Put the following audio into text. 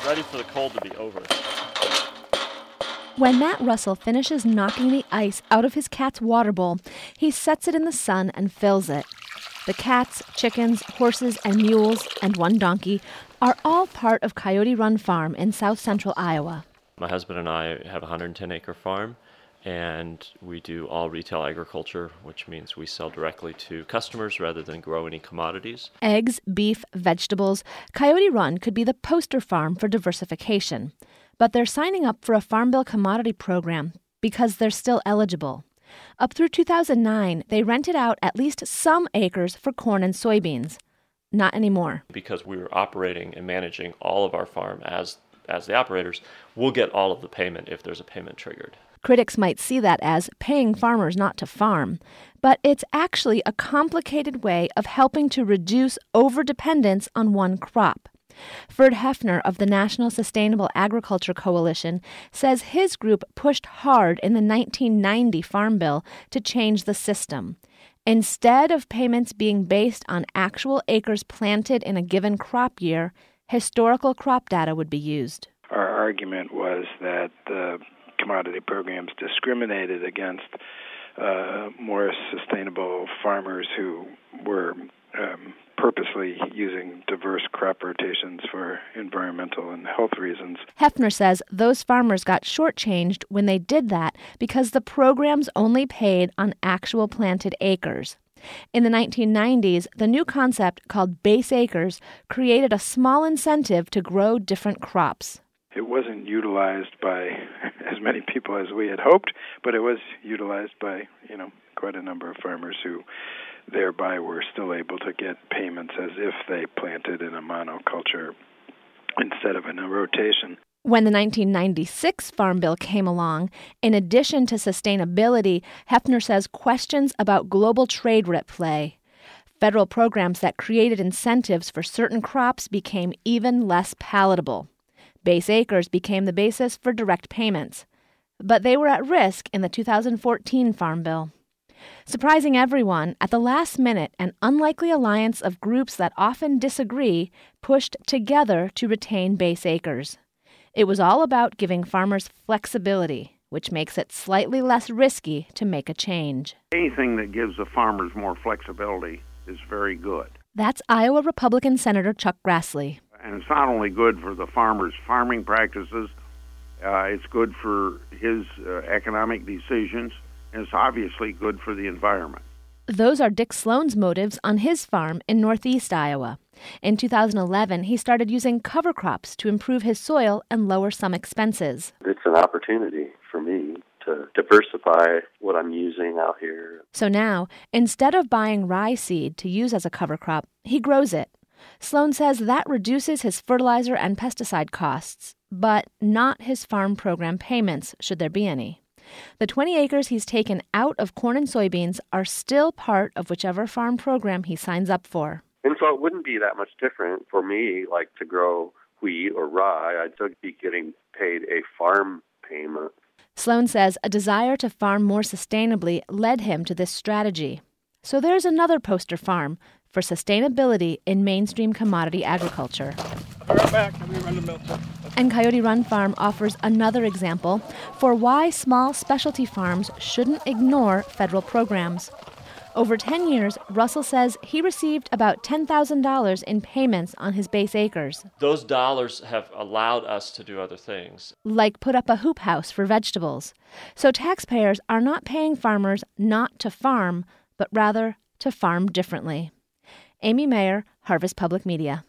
ready for the cold to be over. When Matt Russell finishes knocking the ice out of his cat's water bowl, he sets it in the sun and fills it. The cats, chickens, horses, and mules, and one donkey are all part of Coyote Run Farm in south-central Iowa. My husband and I have a 110-acre farm, and we do all retail agriculture, which means we sell directly to customers rather than grow any commodities. Eggs, beef, vegetables. Coyote Run could be the poster farm for diversification. But they're signing up for a Farm Bill commodity program because they're still eligible. Up through 2009, they rented out at least some acres for corn and soybeans. Not anymore. Because we were operating and managing all of our farm as the operators, we'll get all of the payment if there's a payment triggered. Critics might see that as paying farmers not to farm, but it's actually a complicated way of helping to reduce overdependence on one crop. Ferd Hefner of the National Sustainable Agriculture Coalition says his group pushed hard in the 1990 Farm Bill to change the system. Instead of payments being based on actual acres planted in a given crop year, historical crop data would be used. Our argument was that the commodity programs discriminated against more sustainable farmers who were purposely using diverse crop rotations for environmental and health reasons. Hefner says those farmers got shortchanged when they did that because the programs only paid on actual planted acres. In the 1990s, the new concept called base acres created a small incentive to grow different crops. It wasn't utilized by as many people as we had hoped, but it was utilized by, quite a number of farmers who thereby were still able to get payments as if they planted in a monoculture instead of in a rotation. When the 1996 Farm Bill came along, in addition to sustainability, Hefner says questions about global trade were at play. Federal programs that created incentives for certain crops became even less palatable. Base acres became the basis for direct payments. But they were at risk in the 2014 Farm Bill. Surprising everyone, at the last minute, an unlikely alliance of groups that often disagree pushed together to retain base acres. It was all about giving farmers flexibility, which makes it slightly less risky to make a change. Anything that gives the farmers more flexibility is very good. That's Iowa Republican Senator Chuck Grassley. And it's not only good for the farmers' farming practices, it's good for his economic decisions, and it's obviously good for the environment. Those are Dick Sloan's motives on his farm in northeast Iowa. In 2011, he started using cover crops to improve his soil and lower some expenses. It's an opportunity for me to diversify what I'm using out here. So now, instead of buying rye seed to use as a cover crop, he grows it. Sloan says that reduces his fertilizer and pesticide costs, but not his farm program payments, should there be any. The 20 acres he's taken out of corn and soybeans are still part of whichever farm program he signs up for. And so it wouldn't be that much different for me, like to grow wheat or rye. I'd still be getting paid a farm payment. Sloan says a desire to farm more sustainably led him to this strategy. So there's another poster farm for sustainability in mainstream commodity agriculture. I'll be right back. Let me run the milk. And Coyote Run Farm offers another example for why small specialty farms shouldn't ignore federal programs. Over 10 years, Russell says he received about $10,000 in payments on his base acres. Those dollars have allowed us to do other things. Like put up a hoop house for vegetables. So taxpayers are not paying farmers not to farm, but rather to farm differently. Amy Mayer, Harvest Public Media.